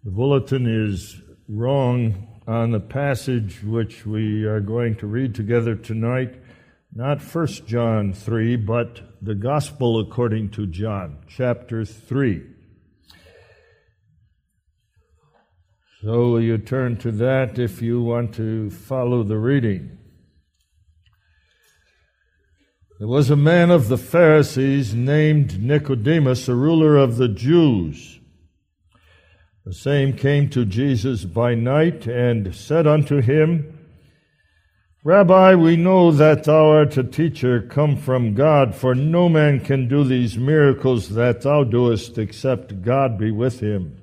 The bulletin is wrong on the passage which we are going to read together tonight, not 1 John 3, but the Gospel according to John, chapter 3. So will you turn to that if you want to follow the reading? There was a man of the Pharisees named Nicodemus, a ruler of the Jews. The same came to Jesus by night and said unto him, Rabbi, we know that thou art a teacher come from God, for no man can do these miracles that thou doest, except God be with him.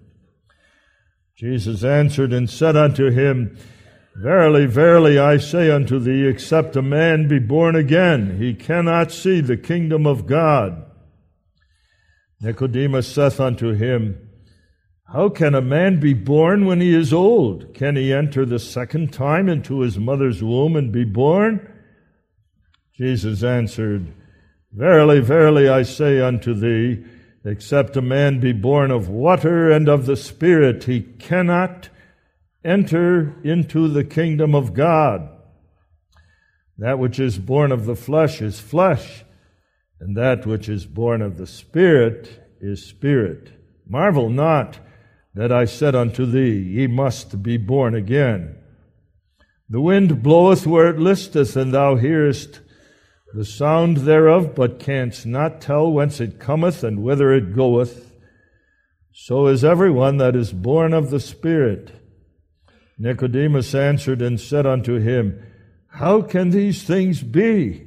Jesus answered and said unto him, Verily, verily, I say unto thee, except a man be born again, he cannot see the kingdom of God. Nicodemus saith unto him, How can a man be born when he is old? Can he enter the second time into his mother's womb and be born? Jesus answered, Verily, verily, I say unto thee, except a man be born of water and of the Spirit, he cannot enter into the kingdom of God. That which is born of the flesh is flesh, and that which is born of the Spirit is spirit. Marvel not that I said unto thee, Ye must be born again. The wind bloweth where it listeth, and thou hearest the sound thereof, but canst not tell whence it cometh and whither it goeth. So is everyone that is born of the Spirit. Nicodemus answered and said unto him, How can these things be?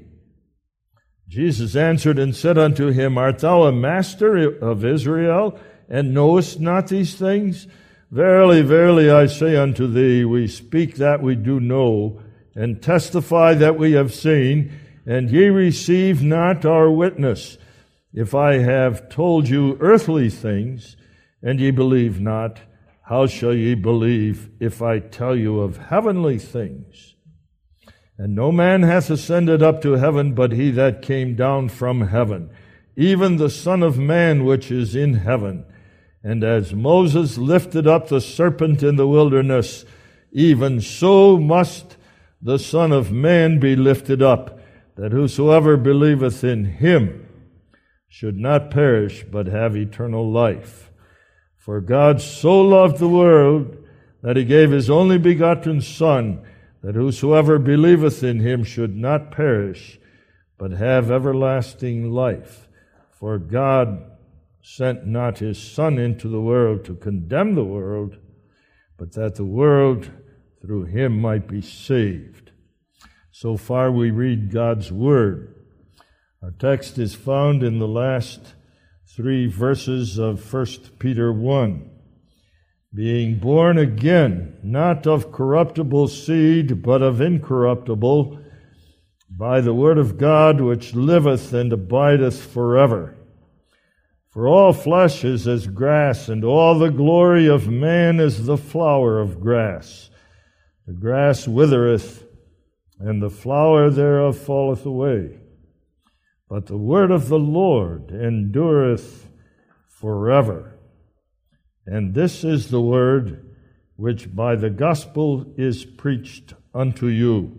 Jesus answered and said unto him, Art thou a master of Israel, and knowest not these things? Verily, verily, I say unto thee, we speak that we do know, and testify that we have seen, and ye receive not our witness. If I have told you earthly things, and ye believe not, how shall ye believe if I tell you of heavenly things? And no man hath ascended up to heaven, but he that came down from heaven, even the Son of Man which is in heaven. And as Moses lifted up the serpent in the wilderness, even so must the Son of Man be lifted up, that whosoever believeth in him should not perish, but have eternal life. For God so loved the world that he gave his only begotten Son, that whosoever believeth in him should not perish, but have everlasting life. For God sent not his Son into the world to condemn the world, but that the world through him might be saved. So far we read God's Word. Our text is found in the last 3 verses of 1 Peter 1. Being born again, not of corruptible seed, but of incorruptible, by the word of God which liveth and abideth forever. For all flesh is as grass, and all the glory of man is the flower of grass. The grass withereth, and the flower thereof falleth away. But the word of the Lord endureth forever. And this is the word which by the gospel is preached unto you.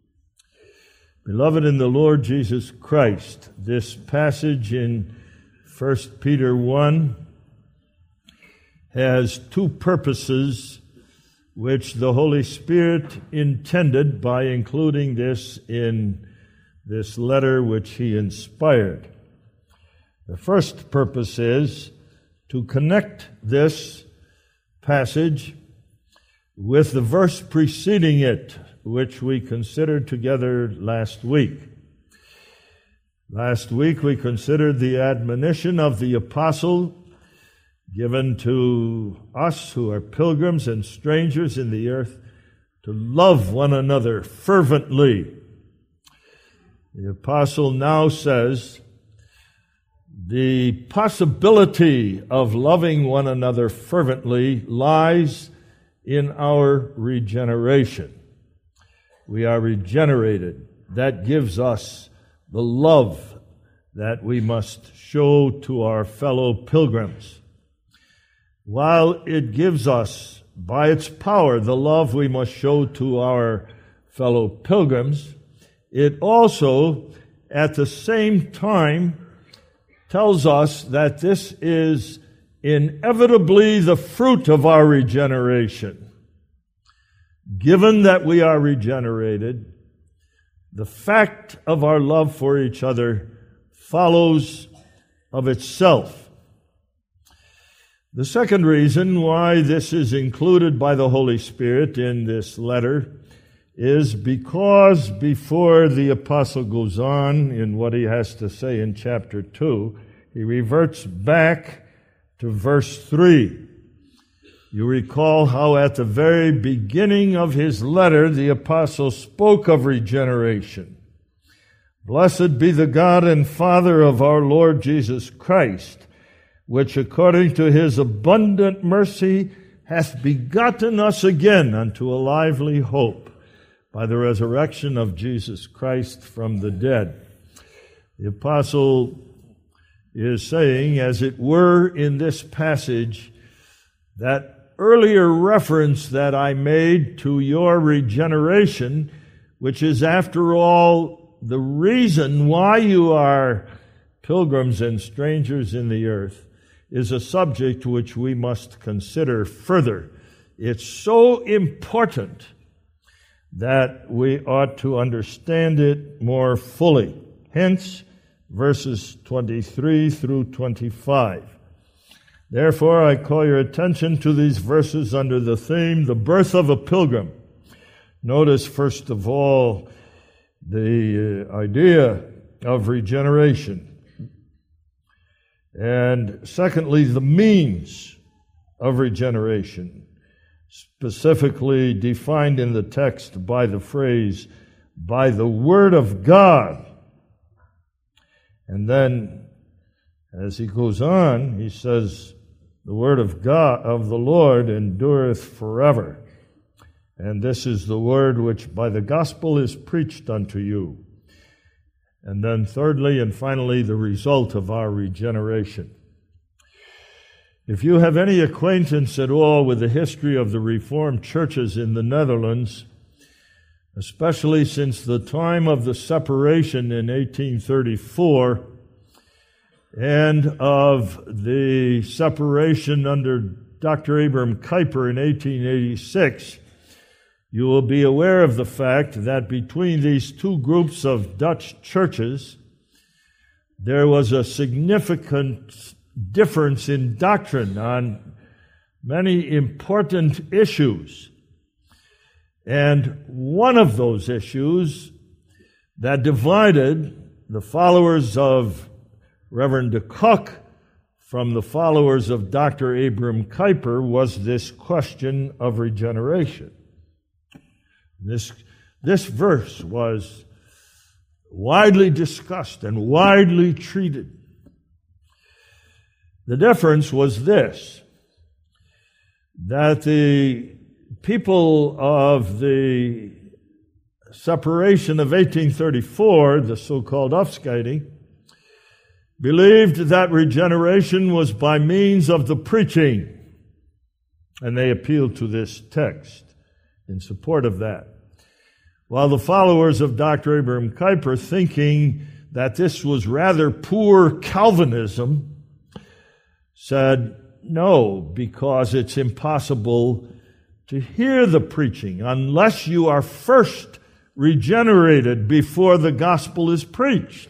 Beloved in the Lord Jesus Christ, this passage in 1 Peter 1 has 2 purposes which the Holy Spirit intended by including this in this letter which he inspired. The first purpose is to connect this passage with the verse preceding it, which we considered together last week. Last week we considered the admonition of the apostle given to us who are pilgrims and strangers in the earth to love one another fervently. The apostle now says the possibility of loving one another fervently lies in our regeneration. We are regenerated. That gives us the love that we must show to our fellow pilgrims. while it gives us, by its power, the love we must show to our fellow pilgrims, it also, at the same time, tells us that this is inevitably the fruit of our regeneration. Given that we are regenerated, the fact of our love for each other follows of itself. The second reason why this is included by the Holy Spirit in this letter is because before the apostle goes on in what he has to say in chapter 2, he reverts back to verse 3. You recall how at the very beginning of his letter, the apostle spoke of regeneration. Blessed be the God and Father of our Lord Jesus Christ, which according to his abundant mercy hath begotten us again unto a lively hope by the resurrection of Jesus Christ from the dead. The apostle is saying, as it were in this passage, that earlier reference that I made to your regeneration, which is after all the reason why you are pilgrims and strangers in the earth, is a subject which we must consider further. It's so important that we ought to understand it more fully. Hence, verses 23 through 25. Therefore, I call your attention to these verses under the theme, the birth of a pilgrim. Notice, first of all, the idea of regeneration. And secondly, the means of regeneration, specifically defined in the text by the phrase, by the word of God. And then, as he goes on, he says, the word of God, of the Lord, endureth forever. And this is the word which by the gospel is preached unto you. And then thirdly and finally, the result of our regeneration. If you have any acquaintance at all with the history of the Reformed churches in the Netherlands, especially since the time of the separation in 1834 and of the separation under Dr. Abram Kuyper in 1886, you will be aware of the fact that between these two groups of Dutch churches, there was a significant difference in doctrine on many important issues. And one of those issues that divided the followers of Reverend de Kock from the followers of Dr. Abram Kuyper was this question of regeneration. This verse was widely discussed and widely treated. The difference was this, that the people of the separation of 1834, the so-called Afscheiding, believed that regeneration was by means of the preaching, and they appealed to this text in support of that. While the followers of Dr. Abram Kuyper, thinking that this was rather poor Calvinism, said no, because it's impossible to hear the preaching unless you are first regenerated before the gospel is preached.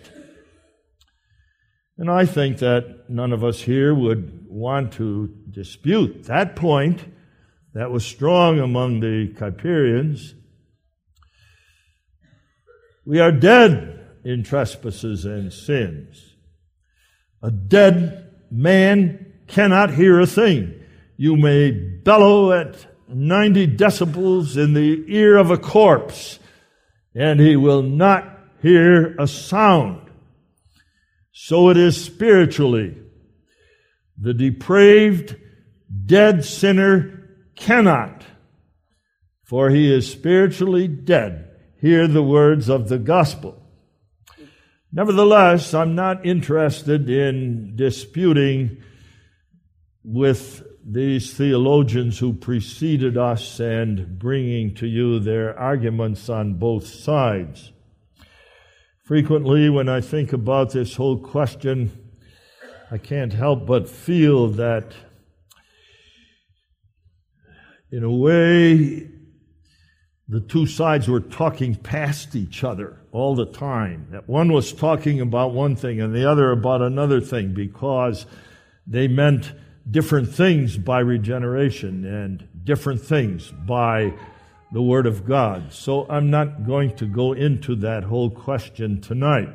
And I think that none of us here would want to dispute that point that was strong among the Kuyperians. We are dead in trespasses and sins. A dead man cannot hear a thing. You may bellow at 90 decibels in the ear of a corpse, and he will not hear a sound. So it is spiritually. The depraved, dead sinner cannot, for he is spiritually dead, hear the words of the gospel. Nevertheless, I'm not interested in disputing with these theologians who preceded us and bringing to you their arguments on both sides. Frequently, when I think about this whole question, I can't help but feel that, in a way, the two sides were talking past each other all the time. That one was talking about one thing and the other about another thing, because they meant different things by regeneration and different things by the Word of God. So I'm not going to go into that whole question tonight.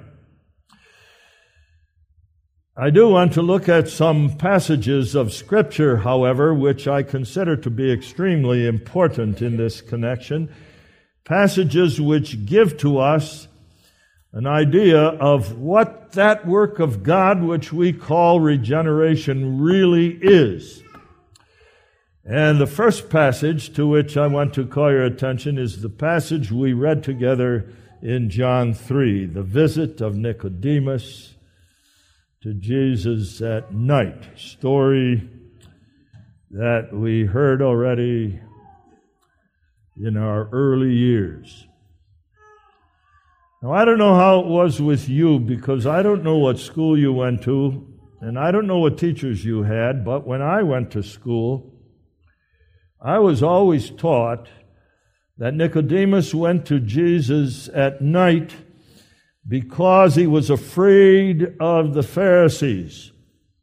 I do want to look at some passages of Scripture, however, which I consider to be extremely important in this connection. Passages which give to us an idea of what that work of God, which we call regeneration, really is. And the first passage to which I want to call your attention is the passage we read together in John 3, the visit of Nicodemus to Jesus at night, story that we heard already in our early years. Now, I don't know how it was with you, because I don't know what school you went to, and I don't know what teachers you had, but when I went to school, I was always taught that Nicodemus went to Jesus at night because he was afraid of the Pharisees.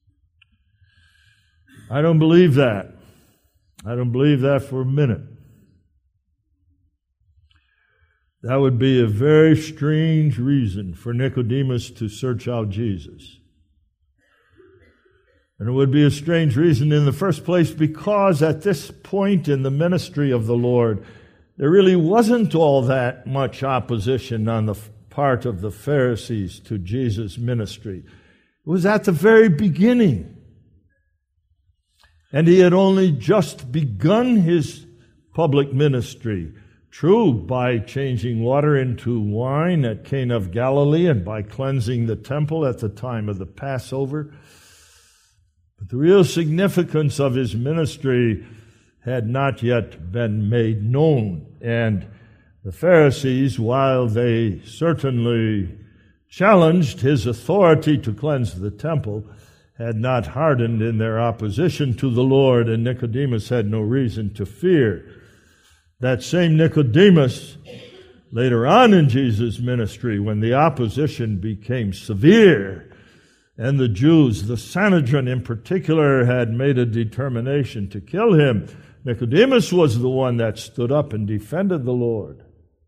I don't believe that. I don't believe that for a minute. That would be a very strange reason for Nicodemus to search out Jesus. And it would be a strange reason in the first place because at this point in the ministry of the Lord, there really wasn't all that much opposition on the part of the Pharisees to Jesus' ministry. It was at the very beginning. And he had only just begun his public ministry. True, by changing water into wine at Cana of Galilee and by cleansing the temple at the time of the Passover. But the real significance of his ministry had not yet been made known. And the Pharisees, while they certainly challenged his authority to cleanse the temple, had not hardened in their opposition to the Lord, and Nicodemus had no reason to fear. That same Nicodemus, later on in Jesus' ministry, when the opposition became severe, and the Jews, the Sanhedrin in particular, had made a determination to kill him, Nicodemus was the one that stood up and defended the Lord.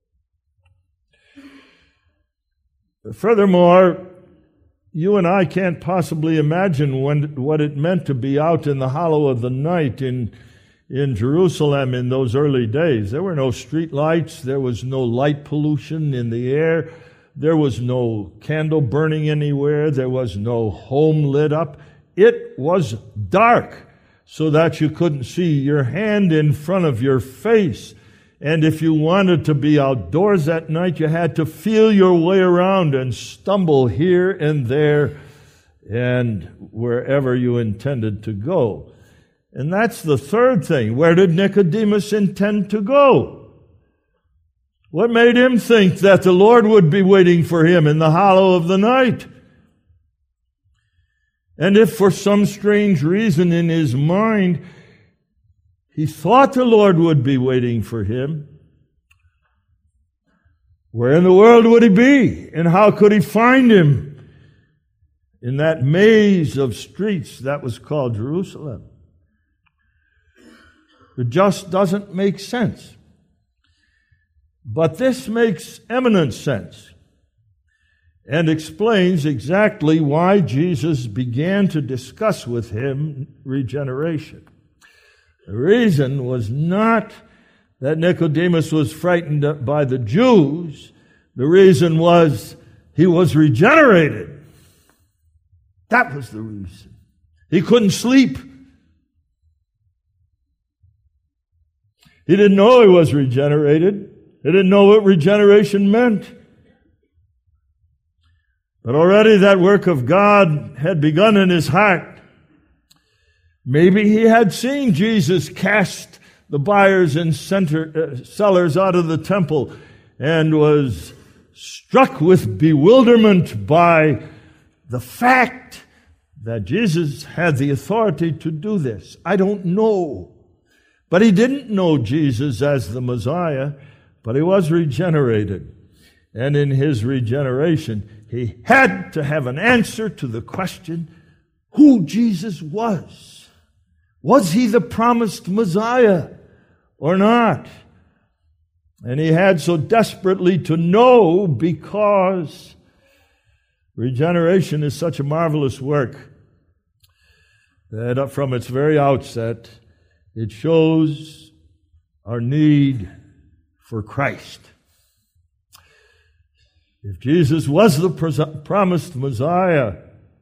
Furthermore, you and I can't possibly imagine what it meant to be out in the hollow of the night in Jerusalem in those early days. There were no street lights. There was no light pollution in the air. There was no candle burning anywhere. There was no home lit up. It was dark so that you couldn't see your hand in front of your face. And if you wanted to be outdoors at night, you had to feel your way around and stumble here and there and wherever you intended to go. And that's the third thing. Where did Nicodemus intend to go? What made him think that the Lord would be waiting for him in the hollow of the night? And if for some strange reason in his mind he thought the Lord would be waiting for him, where in the world would he be? And how could he find him in that maze of streets that was called Jerusalem? It just doesn't make sense. But this makes eminent sense and explains exactly why Jesus began to discuss with him regeneration. The reason was not that Nicodemus was frightened by the Jews. The reason was he was regenerated. That was the reason. He couldn't sleep. He didn't know he was regenerated. He didn't know what regeneration meant. But already that work of God had begun in his heart. Maybe he had seen Jesus cast the buyers and sellers out of the temple and was struck with bewilderment by the fact that Jesus had the authority to do this. I don't know. But he didn't know Jesus as the Messiah, but he was regenerated. And in his regeneration, he had to have an answer to the question who Jesus was. Was he the promised Messiah or not? And he had so desperately to know because regeneration is such a marvelous work that from its very outset, it shows our need for Christ. If Jesus was the promised Messiah,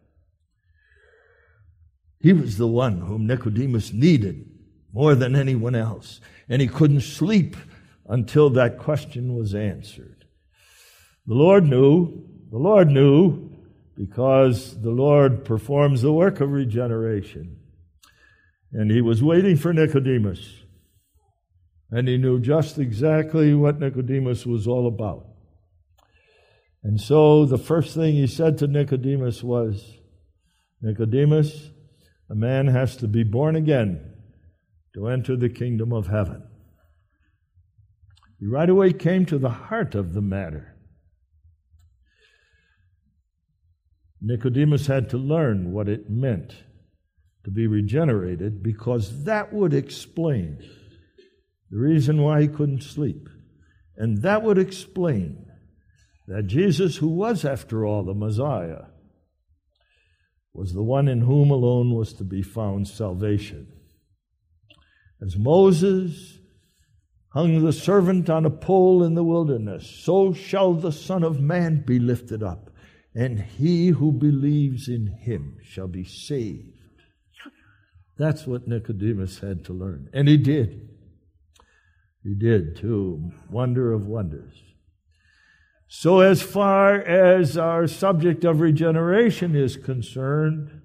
he was the one whom Nicodemus needed more than anyone else. And he couldn't sleep until that question was answered. The Lord knew because the Lord performs the work of regeneration. And he was waiting for Nicodemus. And he knew just exactly what Nicodemus was all about. And so the first thing he said to Nicodemus was, Nicodemus, a man has to be born again to enter the kingdom of heaven. He right away came to the heart of the matter. Nicodemus had to learn what it meant to be regenerated because that would explain the reason why he couldn't sleep. And that would explain that Jesus, who was, after all, the Messiah, was the one in whom alone was to be found salvation. As Moses hung the servant on a pole in the wilderness, so shall the Son of Man be lifted up, and he who believes in him shall be saved. That's what Nicodemus had to learn. And he did. He did, too. Wonder of wonders. So as far as our subject of regeneration is concerned,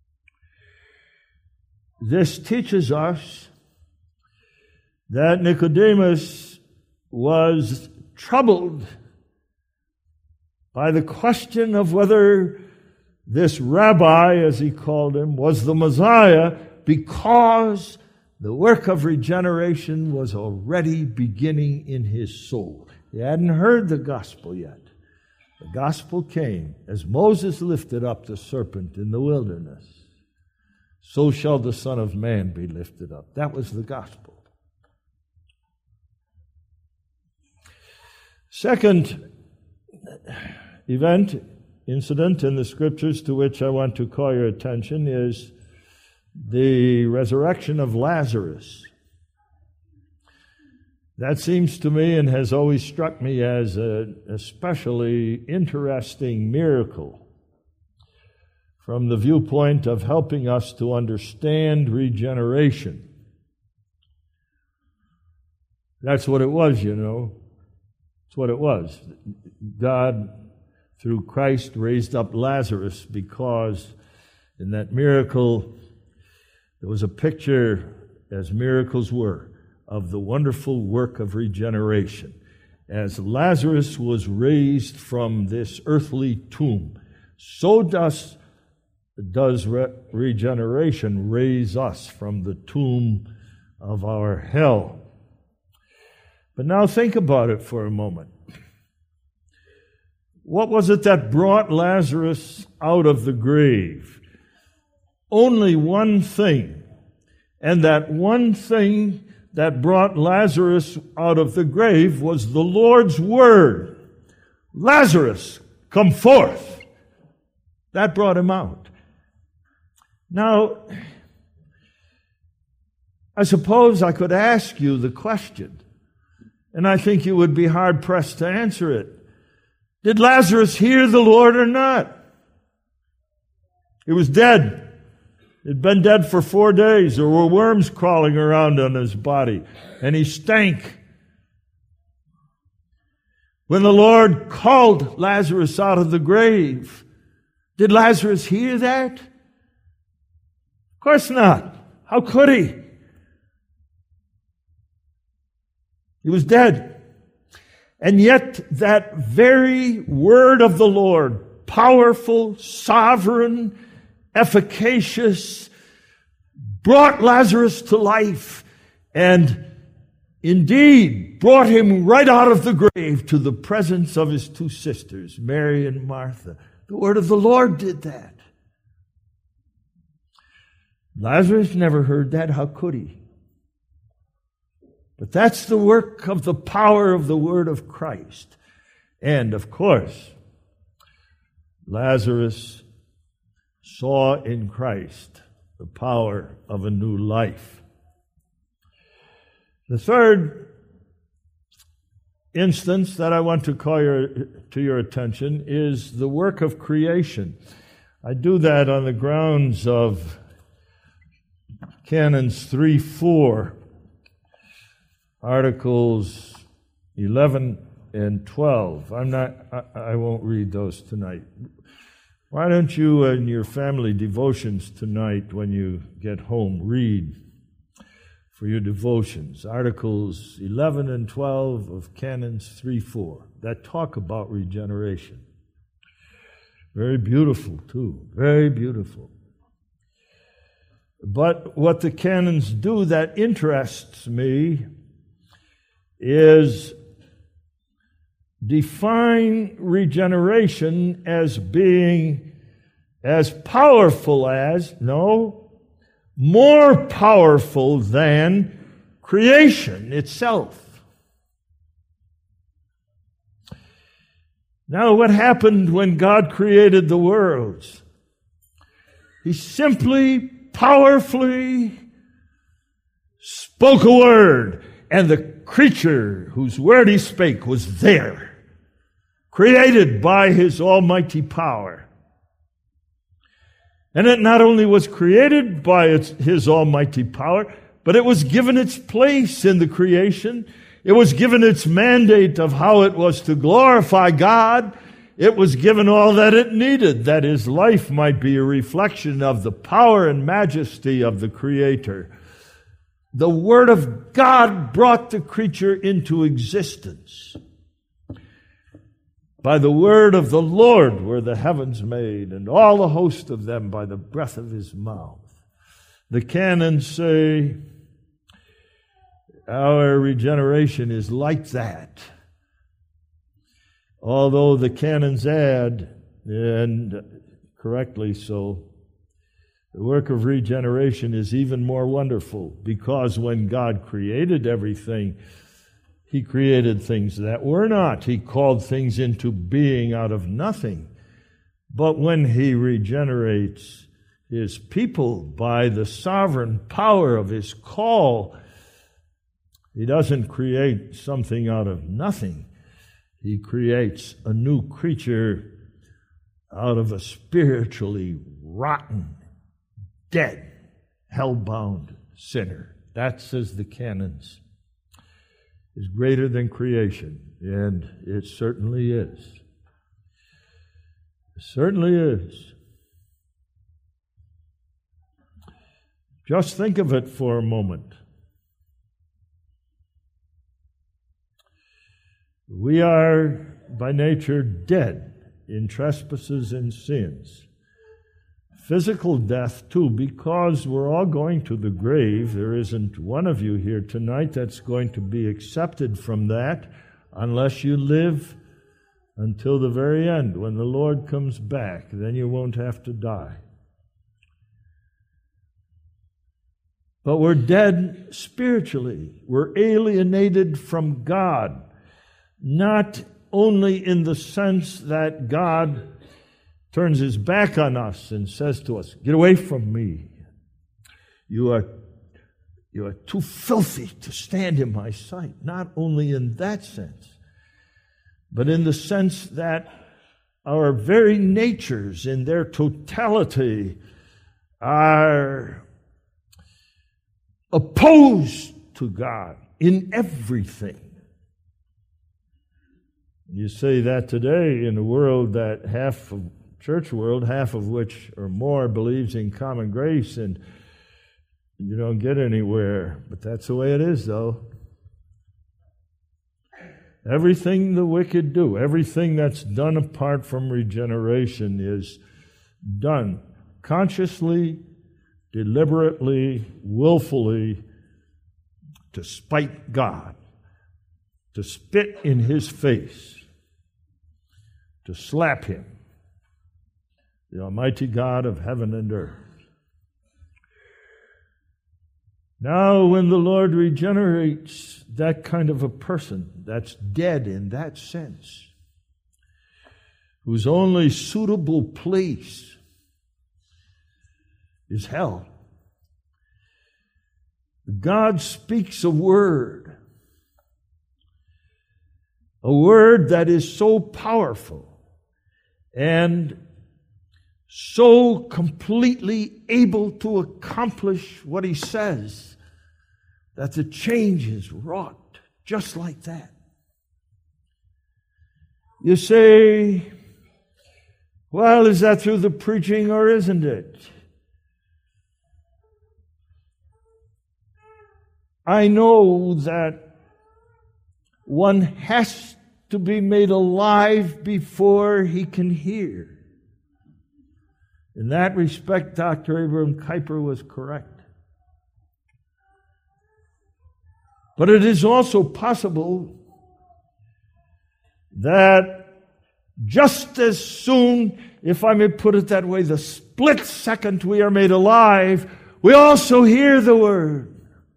this teaches us that Nicodemus was troubled by the question of whether this rabbi, as he called him, was the Messiah, because the work of regeneration was already beginning in his soul. He hadn't heard the gospel yet. The gospel came as Moses lifted up the serpent in the wilderness. So shall the Son of Man be lifted up. That was the gospel. Second incident in the Scriptures to which I want to call your attention is the resurrection of Lazarus. That seems to me and has always struck me as an especially interesting miracle from the viewpoint of helping us to understand regeneration. That's what it was, you know. That's what it was. God, through Christ, raised up Lazarus because in that miracle there was a picture, as miracles were, of the wonderful work of regeneration. As Lazarus was raised from this earthly tomb, so does regeneration raise us from the tomb of our hell. But now think about it for a moment. What was it that brought Lazarus out of the grave? Only one thing. And that one thing that brought Lazarus out of the grave was the Lord's word. Lazarus, come forth. That brought him out. Now, I suppose I could ask you the question, and I think you would be hard-pressed to answer it. Did Lazarus hear the Lord or not? He was dead. He'd been dead for 4 days. There were worms crawling around on his body, and he stank. When the Lord called Lazarus out of the grave, did Lazarus hear that? Of course not. How could he? He was dead. And yet that very word of the Lord, powerful, sovereign, efficacious, brought Lazarus to life and indeed brought him right out of the grave to the presence of his two sisters, Mary and Martha. The word of the Lord did that. Lazarus never heard that. How could he? But that's the work of the power of the word of Christ. And, of course, Lazarus saw in Christ the power of a new life. The third instance that I want to call to your attention is the work of creation. I do that on the grounds of Canons 3:4, Articles 11 and 12. I won't read those tonight. Why don't you in your family devotions tonight when you get home read for your devotions Articles 11 and 12 of Canons 3:4 that talk about regeneration. Very beautiful too, very beautiful. But what the canons do that interests me is define regeneration as being as powerful as, no, more powerful than creation itself. Now, what happened when God created the worlds? He simply, powerfully spoke a word, and the creature whose word he spake was there, created by his almighty power. And it not only was created by his almighty power, but it was given its place in the creation. It was given its mandate of how it was to glorify God. It was given all that it needed, that his life might be a reflection of the power and majesty of the Creator. The Word of God brought the creature into existence. By the word of the Lord were the heavens made, and all the host of them by the breath of his mouth. The canons say our regeneration is like that. Although the canons add, and correctly so, the work of regeneration is even more wonderful, because when God created everything, he created things that were not. He called things into being out of nothing. But when he regenerates his people by the sovereign power of his call, he doesn't create something out of nothing. He creates a new creature out of a spiritually rotten, dead, hell-bound sinner. That, says the canons, is greater than creation, and it certainly is. It certainly is. Just think of it for a moment. We are by nature dead in trespasses and sins. Physical death, too, because we're all going to the grave. There isn't one of you here tonight that's going to be accepted from that unless you live until the very end. When the Lord comes back, then you won't have to die. But we're dead spiritually. We're alienated from God, not only in the sense that God turns his back on us and says to us, "Get away from me. You are too filthy to stand in my sight." Not only in that sense, but in the sense that our very natures in their totality are opposed to God in everything. You say that today in a world that church world, half of which or more believes in common grace, and You don't get anywhere. But that's the way it is, though. Everything the wicked do, everything that's done apart from regeneration is done consciously, deliberately, willfully to spite God, to spit in His face, to slap Him, the Almighty God of heaven and earth. Now, when the Lord regenerates that kind of a person that's dead in that sense, whose only suitable place is hell, God speaks a word that is so powerful and so completely able to accomplish what He says, that the change is wrought just like that. You say, well, is that through the preaching or isn't it? I know that one has to be made alive before he can hear. In that respect, Dr. Abraham Kuyper was correct. But it is also possible that just as soon, if I may put it that way, the split second we are made alive, we also hear the word.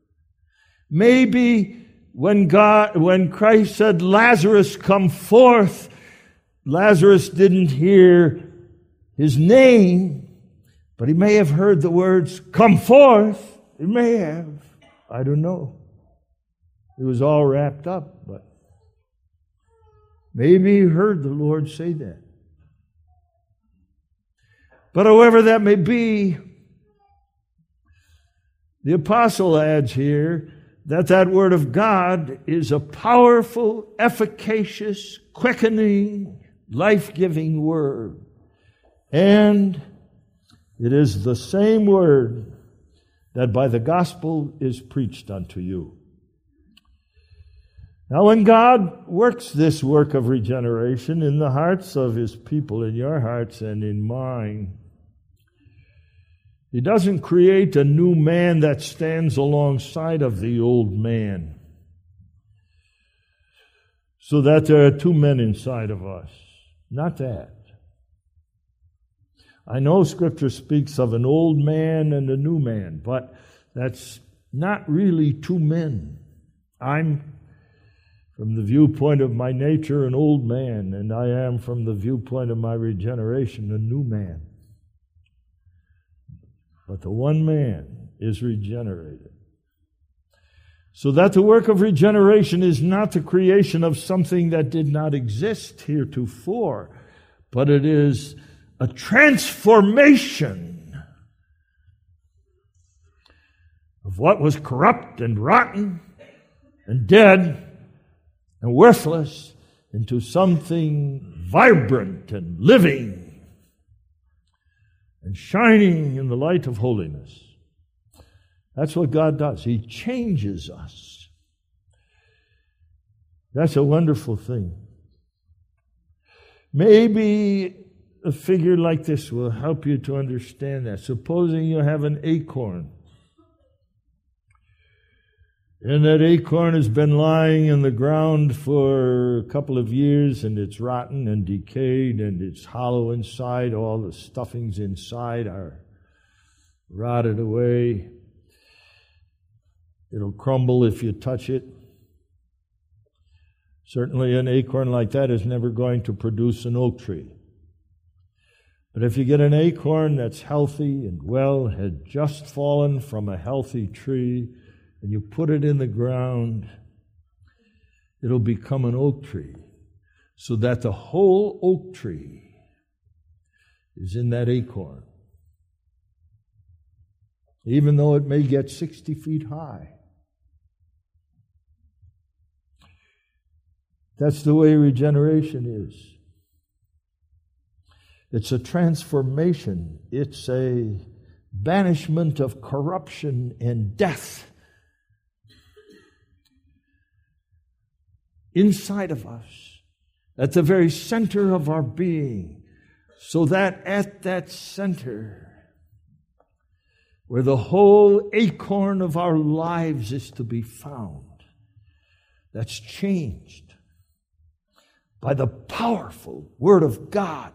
Maybe when Christ said, Lazarus, come forth, Lazarus didn't hear his name, but he may have heard the words, come forth. He may have. I don't know. It was all wrapped up, but maybe he heard the Lord say that. But however that may be, the apostle adds here that word of God is a powerful, efficacious, quickening, life-giving word. And it is the same word that by the gospel is preached unto you. Now, when God works this work of regeneration in the hearts of His people, in your hearts and in mine, He doesn't create a new man that stands alongside of the old man, so that there are two men inside of us. Not that. I know Scripture speaks of an old man and a new man, but that's not really two men. I'm, from the viewpoint of my nature, an old man, and I am, from the viewpoint of my regeneration, a new man. But the one man is regenerated. So that the work of regeneration is not the creation of something that did not exist heretofore, but it is a transformation of what was corrupt and rotten and dead and worthless into something vibrant and living and shining in the light of holiness. That's what God does. He changes us. That's a wonderful thing. Maybe a figure like this will help you to understand that. Supposing you have an acorn, and that acorn has been lying in the ground for a couple of years, and it's rotten and decayed, and it's hollow inside. All the stuffings inside are rotted away. It'll crumble if you touch it. Certainly an acorn like that is never going to produce an oak tree. But if you get an acorn that's healthy and well, had just fallen from a healthy tree, and you put it in the ground, it'll become an oak tree, so that the whole oak tree is in that acorn, even though it may get 60 feet high. That's the way regeneration is. It's a transformation. It's a banishment of corruption and death inside of us, at the very center of our being, so that at that center, where the whole acorn of our lives is to be found, that's changed by the powerful Word of God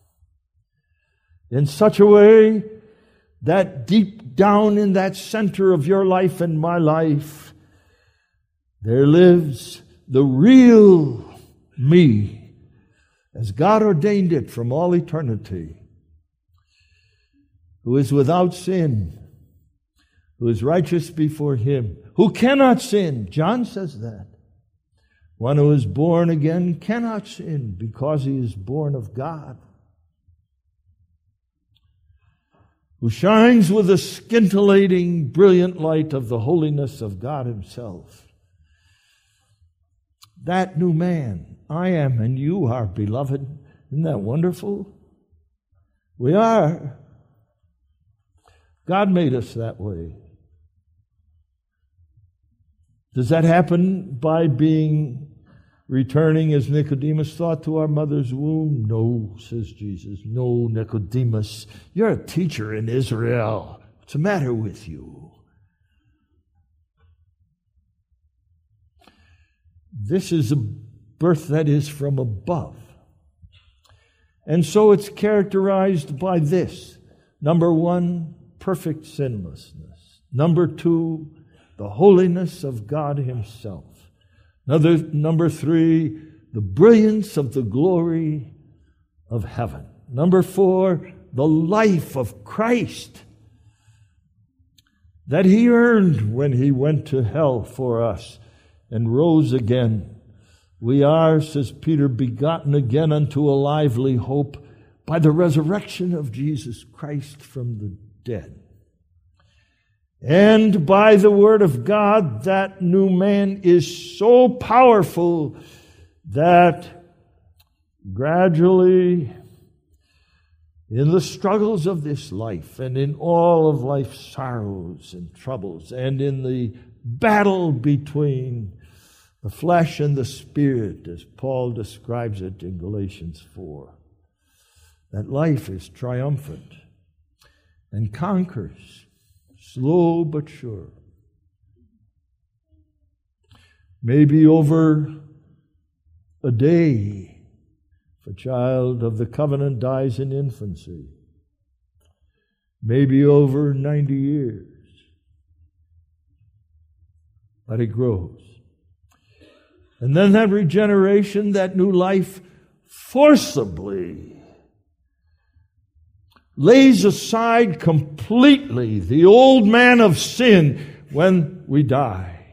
in such a way that deep down in that center of your life and my life, there lives the real me, as God ordained it from all eternity, who is without sin, who is righteous before Him, who cannot sin. John says that. One who is born again cannot sin because he is born of God, who shines with the scintillating, brilliant light of the holiness of God Himself. That new man, I am and you are, beloved. Isn't that wonderful? We are. God made us that way. Does that happen by returning as Nicodemus thought to our mother's womb? No, says Jesus. No, Nicodemus, you're a teacher in Israel. What's the matter with you? This is a birth that is from above. And so it's characterized by this. Number one, perfect sinlessness. Number two, the holiness of God Himself. Number three, the brilliance of the glory of heaven. Number four, the life of Christ that He earned when He went to hell for us and rose again. We are, says Peter, begotten again unto a lively hope by the resurrection of Jesus Christ from the dead. And by the Word of God, that new man is so powerful that gradually, in the struggles of this life and in all of life's sorrows and troubles and in the battle between the flesh and the spirit, as Paul describes it in Galatians 4, that life is triumphant and conquers, slow but sure. Maybe over a day, if a child of the covenant dies in infancy. Maybe over 90 years. But it grows. And then that regeneration, that new life, forcibly lays aside completely the old man of sin when we die,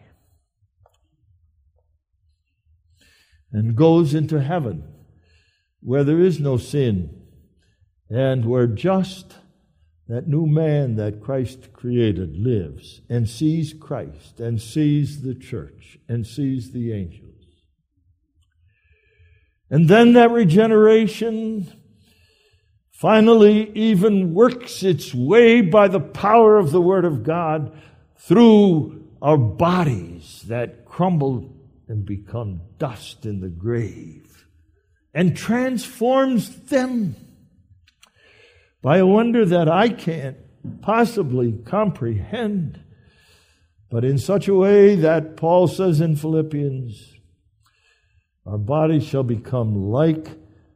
and goes into heaven where there is no sin and where just that new man that Christ created lives and sees Christ and sees the church and sees the angels. And then that regeneration finally even works its way by the power of the Word of God through our bodies that crumble and become dust in the grave, and transforms them by a wonder that I can't possibly comprehend, but in such a way that Paul says in Philippians, our bodies shall become like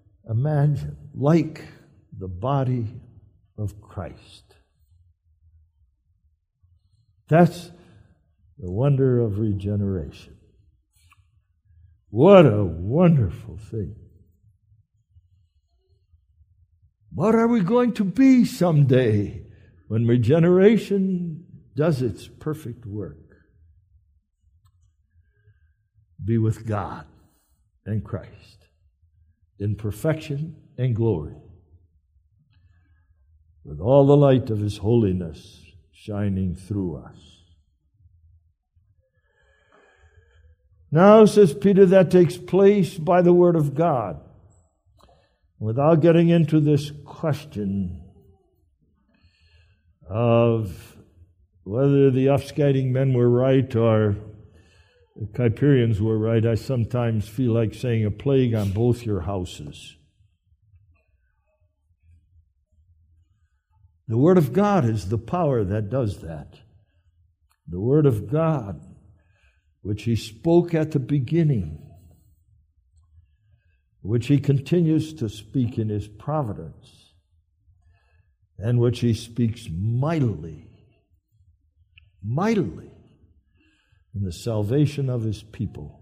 the body of Christ. That's the wonder of regeneration. What a wonderful thing. What are we going to be someday when regeneration does its perfect work? Be with God and Christ in perfection and glory, with all the light of His holiness shining through us. Now, says Peter, that takes place by the Word of God. Without getting into this question of whether the Ufskading men were right or the Kuyperians were right. I sometimes feel like saying a plague on both your houses. The Word of God is the power that does that. The Word of God, which He spoke at the beginning, which He continues to speak in His providence, and which He speaks mightily in the salvation of His people.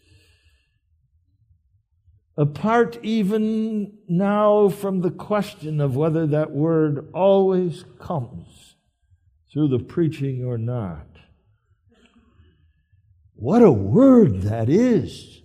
Apart even now from the question of whether that word always comes through the preaching or not. What a word that is,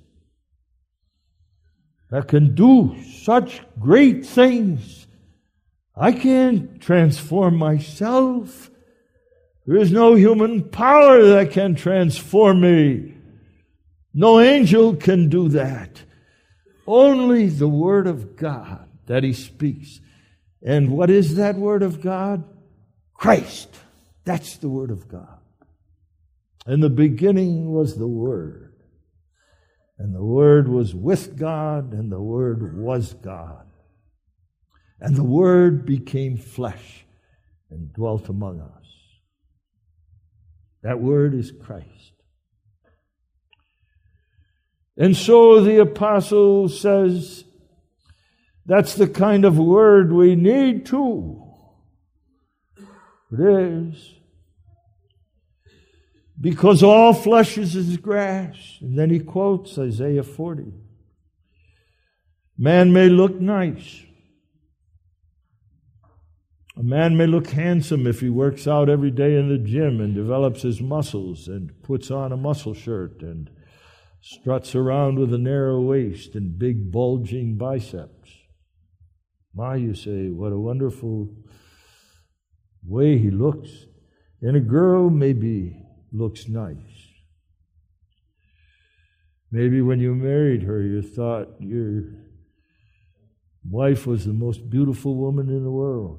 that can do such great things. I can't transform myself. There is no human power that can transform me. No angel can do that. Only the Word of God that He speaks. And what is that Word of God? Christ. That's the Word of God. In the beginning was the Word. And the Word was with God, and the Word was God. And the Word became flesh and dwelt among us. That Word is Christ. And so the apostle says, that's the kind of word we need too. It is. Because all flesh is as grass. And then he quotes Isaiah 40. Man may look nice. A man may look handsome if he works out every day in the gym and develops his muscles and puts on a muscle shirt and struts around with a narrow waist and big bulging biceps. My, you say, what a wonderful way he looks. And a girl maybe looks nice. Maybe when you married her, you thought your wife was the most beautiful woman in the world.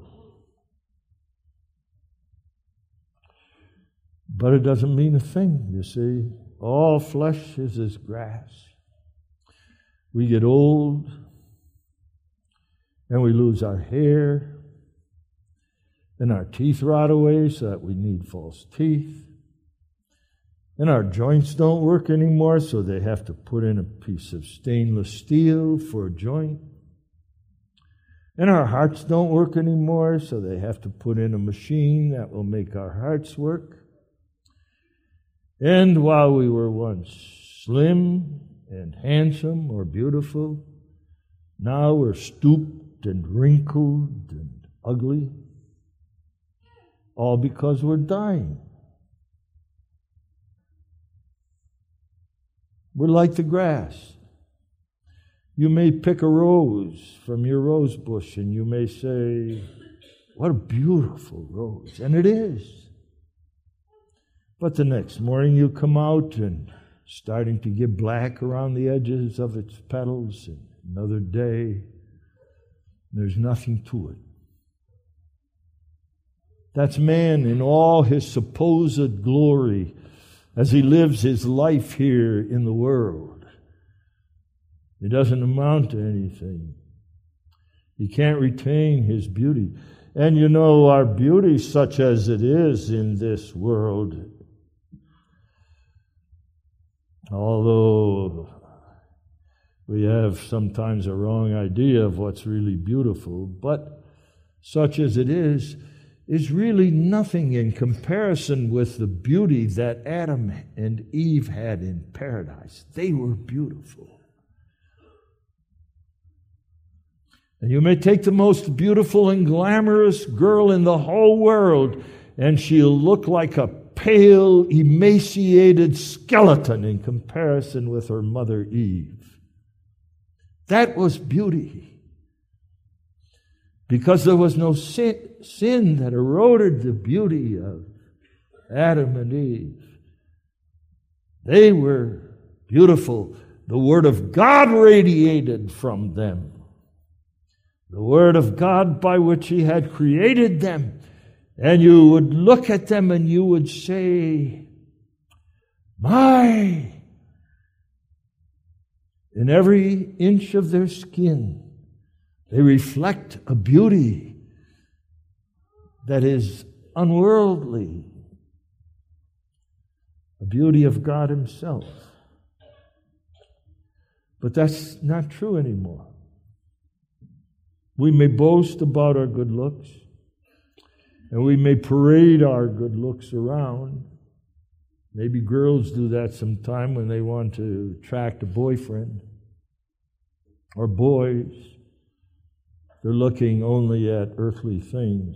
But it doesn't mean a thing, you see. All flesh is as grass. We get old, and we lose our hair, and our teeth rot away so that we need false teeth, and our joints don't work anymore, so they have to put in a piece of stainless steel for a joint, and our hearts don't work anymore, so they have to put in a machine that will make our hearts work. And while we were once slim and handsome or beautiful, now we're stooped and wrinkled and ugly, all because we're dying. We're like the grass. You may pick a rose from your rose bush and you may say, what a beautiful rose. And it is. But the next morning you come out and starting to get black around the edges of its petals, and another day, there's nothing to it. That's man in all his supposed glory as he lives his life here in the world. It doesn't amount to anything. He can't retain his beauty. And you know, our beauty, such as it is in this world, although we have sometimes a wrong idea of what's really beautiful, but such as it is really nothing in comparison with the beauty that Adam and Eve had in paradise. They were beautiful. And you may take the most beautiful and glamorous girl in the whole world, and she'll look like a pale, emaciated skeleton in comparison with her mother Eve. That was beauty. Because there was no sin that eroded the beauty of Adam and Eve. They were beautiful. The Word of God radiated from them. The Word of God by which He had created them. And you would look at them and you would say, my! In every inch of their skin, they reflect a beauty that is unworldly, a beauty of God Himself. But that's not true anymore. We may boast about our good looks, and we may parade our good looks around. Maybe girls do that sometime when they want to attract a boyfriend. Or boys, they're looking only at earthly things.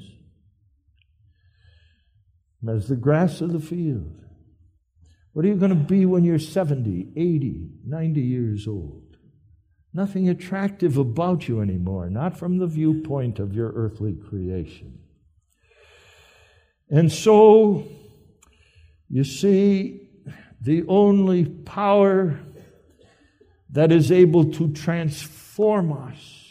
As the grass of the field. What are you going to be when you're 70, 80, 90 years old? Nothing attractive about you anymore, not from the viewpoint of your earthly creation. And so, you see, the only power that is able to transform us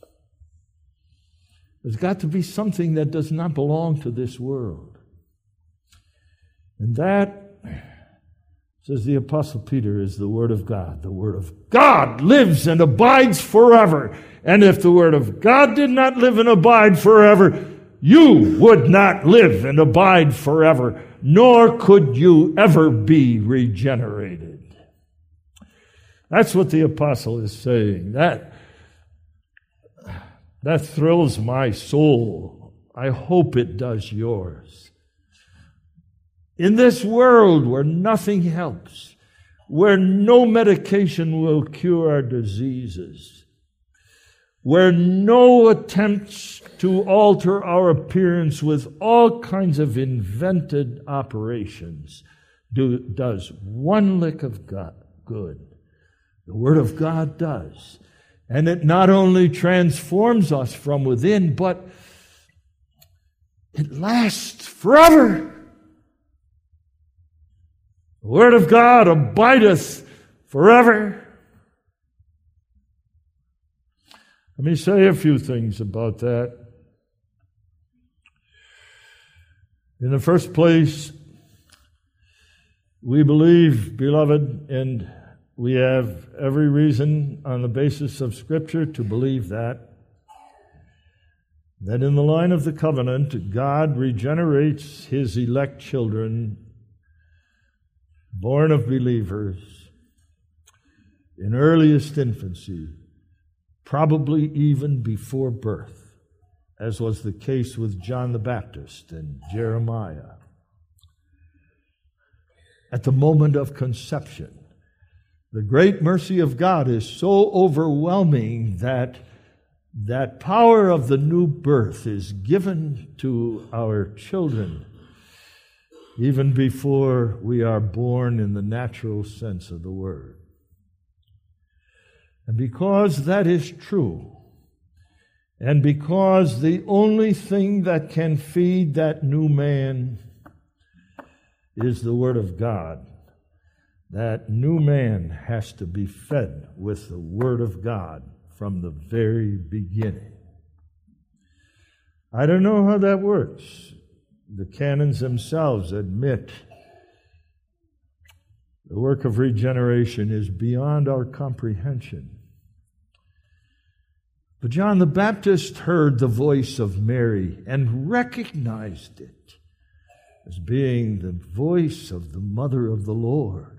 has got to be something that does not belong to this world. And that, says the Apostle Peter, is the Word of God. The Word of God lives and abides forever. And if the Word of God did not live and abide forever, you would not live and abide forever, nor could you ever be regenerated. That's what the apostle is saying. That thrills my soul. I hope it does yours. In this world where nothing helps, where no medication will cure our diseases, where no attempts to alter our appearance with all kinds of invented operations does one lick of good. The Word of God does. And it not only transforms us from within, but it lasts forever. The Word of God abideth forever. Let me say a few things about that. In the first place, we believe, beloved, and we have every reason on the basis of Scripture to believe that in the line of the covenant, God regenerates His elect children, born of believers, in earliest infancy, probably even before birth, as was the case with John the Baptist and Jeremiah. At the moment of conception, the great mercy of God is so overwhelming that power of the new birth is given to our children even before we are born in the natural sense of the word. And because that is true, and because the only thing that can feed that new man is the Word of God, that new man has to be fed with the Word of God from the very beginning. I don't know how that works. The canons themselves admit the work of regeneration is beyond our comprehension. But John the Baptist heard the voice of Mary and recognized it as being the voice of the mother of the Lord.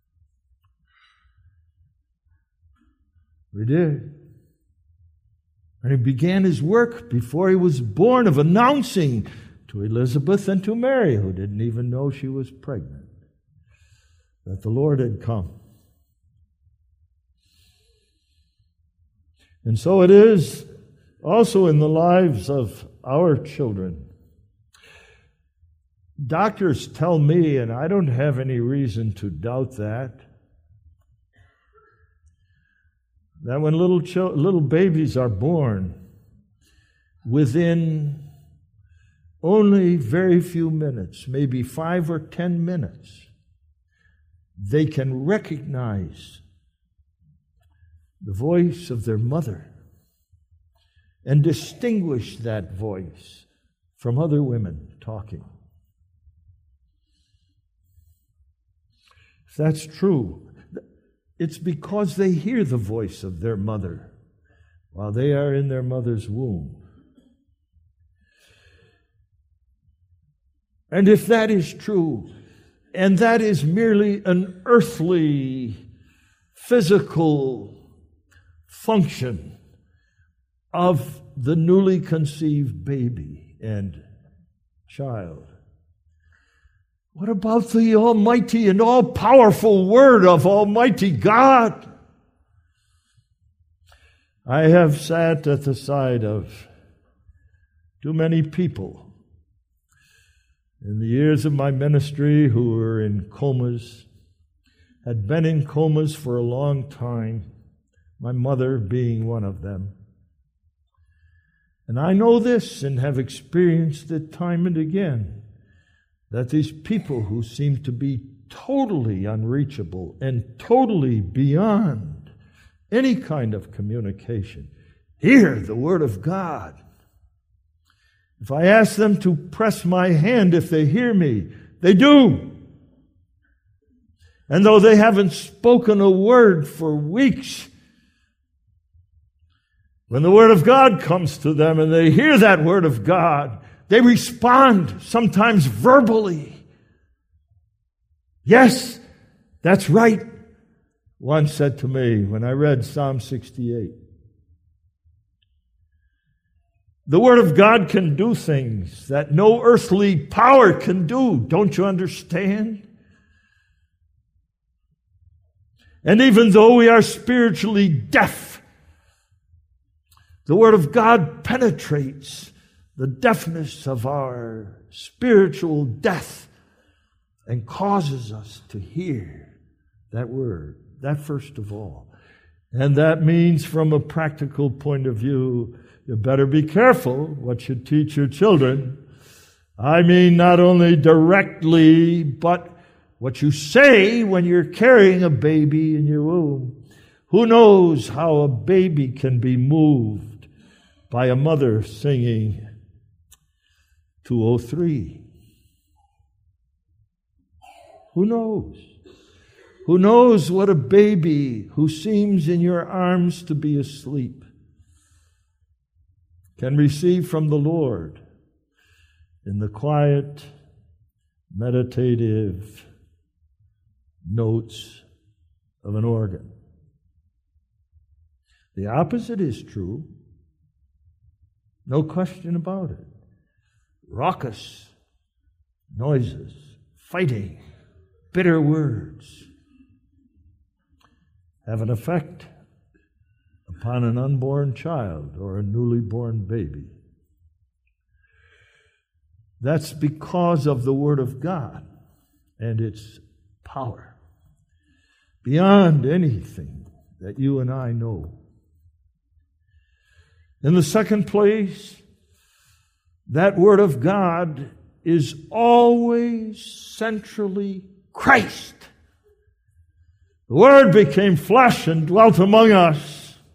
He did. And he began his work before he was born of announcing to Elizabeth and to Mary, who didn't even know she was pregnant, that the Lord had come. And so it is also in the lives of our children. Doctors tell me, and I don't have any reason to doubt that when little babies are born, within only very few minutes, maybe 5 or 10 minutes, they can recognize the voice of their mother and distinguish that voice from other women talking. If that's true, it's because they hear the voice of their mother while they are in their mother's womb. And if that is true, and that is merely an earthly, physical function of the newly conceived baby and child, what about the almighty and all-powerful Word of Almighty God? I have sat at the side of too many people in the years of my ministry who were in comas, had been in comas for a long time, my mother being one of them. And I know this and have experienced it time and again, that these people who seem to be totally unreachable and totally beyond any kind of communication hear the Word of God. If I ask them to press my hand, if they hear me, they do. And though they haven't spoken a word for weeks, when the Word of God comes to them and they hear that Word of God, they respond, sometimes verbally. Yes, that's right, one said to me when I read Psalm 68. The Word of God can do things that no earthly power can do. Don't you understand? And even though we are spiritually deaf, the Word of God penetrates the deafness of our spiritual death and causes us to hear that Word. That first of all. And that means, from a practical point of view, you better be careful what you teach your children. I mean, not only directly, but what you say when you're carrying a baby in your womb. Who knows how a baby can be moved by a mother singing 203? Who knows? Who knows what a baby who seems in your arms to be asleep can receive from the Lord in the quiet, meditative notes of an organ. The opposite is true. No question about it. Raucous noises, fighting, bitter words have an effect upon an unborn child or a newly born baby. That's because of the Word of God and its power, beyond anything that you and I know. In the second place, that Word of God is always centrally Christ. The Word became flesh and dwelt among us.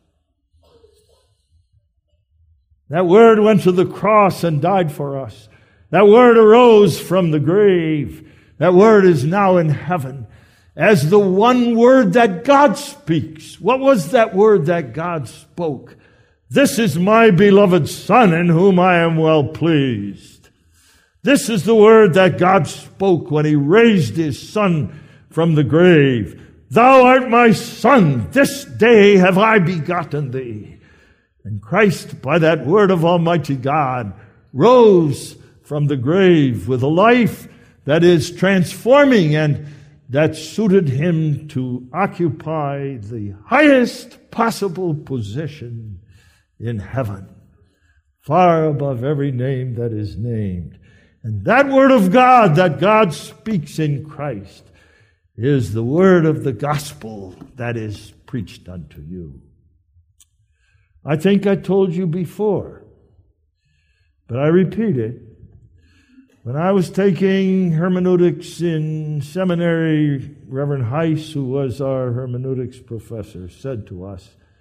That Word went to the cross and died for us. That Word arose from the grave. That Word is now in heaven as the one Word that God speaks. What was that Word that God spoke? This is my beloved Son in whom I am well pleased. This is the Word that God spoke when He raised His Son from the grave. Thou art my Son, this day have I begotten thee. And Christ, by that Word of Almighty God, rose from the grave with a life that is transforming and that suited Him to occupy the highest possible position in heaven, far above every name that is named. And that Word of God that God speaks in Christ is the word of the gospel that is preached unto you. I think I told you before, but I repeat it. When I was taking hermeneutics in seminary, Reverend Heiss, who was our hermeneutics professor, said to us,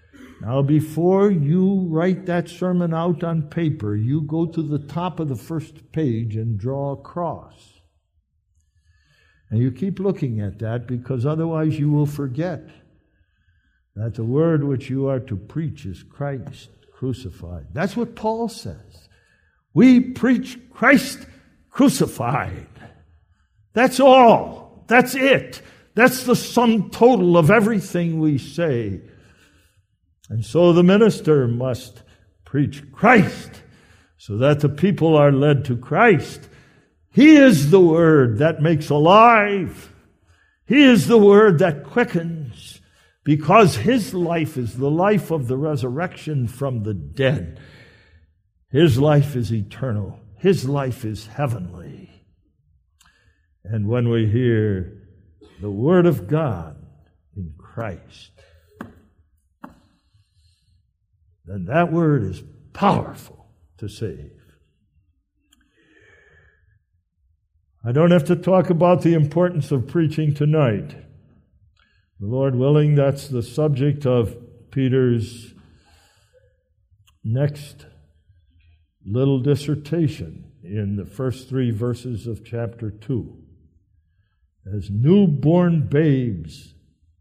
Now, before you write that sermon out on paper, you go to the top of the first page and draw a cross. And you keep looking at that, because otherwise you will forget that the word which you are to preach is Christ crucified. That's what Paul says. We preach Christ crucified. That's all. That's it. That's the sum total of everything we say. And so the minister must preach Christ so that the people are led to Christ. He is the word that makes alive. He is the word that quickens, because his life is the life of the resurrection from the dead. His life is eternal. His life is heavenly. And when we hear the word of God in Christ, then that word is powerful to save. I don't have to talk about the importance of preaching tonight. The Lord willing, that's the subject of Peter's next little dissertation in the first 3 verses of chapter 2. As newborn babes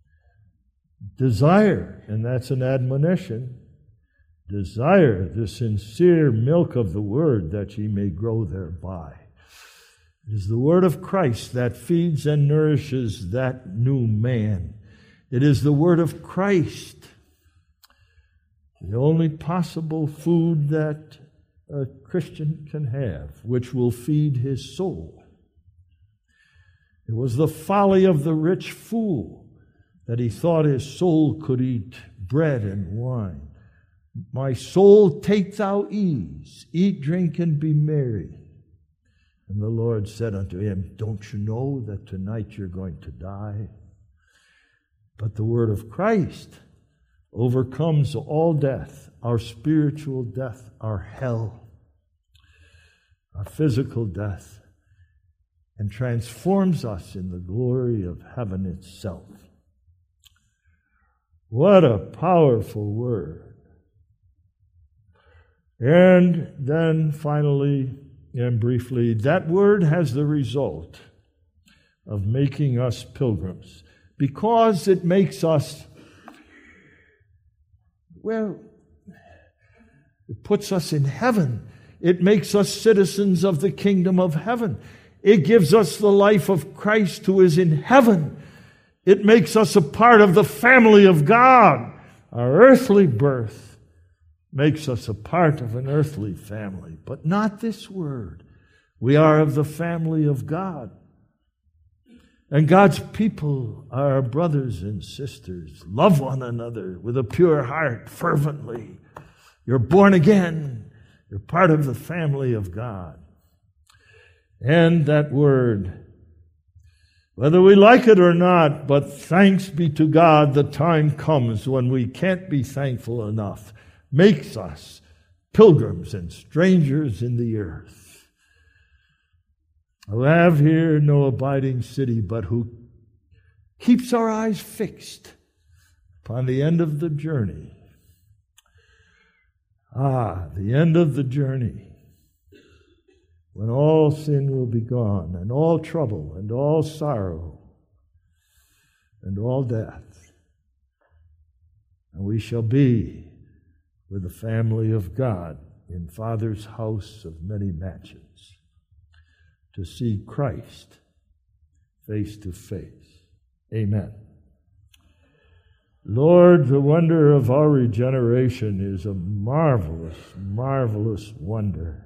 desire, and that's an admonition, desire the sincere milk of the word, that ye may grow thereby. It is the word of Christ that feeds and nourishes that new man. It is the word of Christ, the only possible food that a Christian can have, which will feed his soul. It was the folly of the rich fool that he thought his soul could eat bread and wine. My soul, take thou ease, eat, drink, and be merry. And the Lord said unto him, don't you know that tonight you're going to die? But the word of Christ overcomes all death, our spiritual death, our hell, our physical death, and transforms us in the glory of heaven itself. What a powerful word. And then finally and briefly, that word has the result of making us pilgrims, because it makes us, well, it puts us in heaven. It makes us citizens of the kingdom of heaven. It gives us the life of Christ who is in heaven. It makes us a part of the family of God. Our earthly birth makes us a part of an earthly family, but not this word. We are of the family of God. And God's people are our brothers and sisters. Love one another with a pure heart, fervently. You're born again. You're part of the family of God. And that word, whether we like it or not, but thanks be to God, the time comes when we can't be thankful enough, makes us pilgrims and strangers in the earth, who have here no abiding city, but who keeps our eyes fixed upon the end of the journey. The end of the journey, when all sin will be gone, and all trouble, and all sorrow, and all death. And we shall be with the family of God in Father's house of many mansions, to see Christ face to face. Amen. Lord, the wonder of our regeneration is a marvelous, marvelous wonder.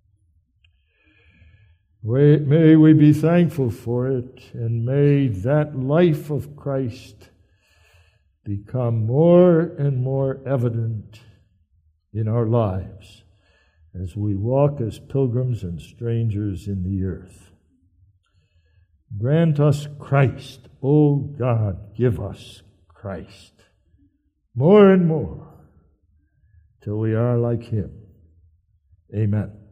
May we be thankful for it, and may that life of Christ become more and more evident in our lives as we walk as pilgrims and strangers in the earth. Grant us Christ, O God, give us Christ, more and more, till we are like him. Amen.